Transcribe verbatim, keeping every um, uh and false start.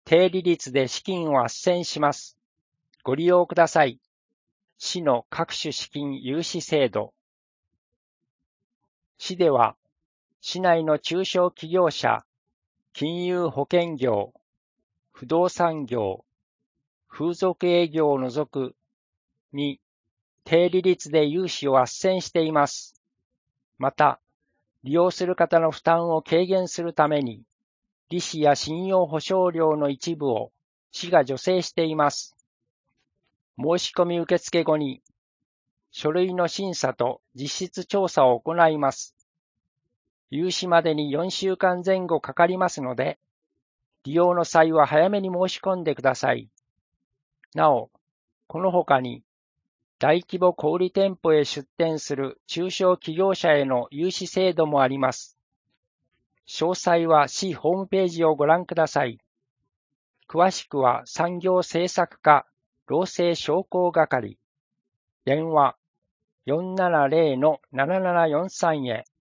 低利率で資金を斡旋します。ご利用ください。市の各種資金融資制度。市では、市内の中小企業者、金融保険業、不動産業、風俗営業を除くに低利率で融資を斡旋しています。また、利用する方の負担を軽減するために、利子や信用保証料の一部を市が助成しています。申し込み受付後に、書類の審査と実質調査を行います。融資までによんしゅうかんぜん後かかりますので、利用の際は早めに申し込んでください。なお、この他に、大規模小売店舗へ出店する中小企業者への融資制度もあります。詳細は市ホームページをご覧ください。詳しくは産業政策課労政商工係、電話 よんななゼロのななななよんさん へ。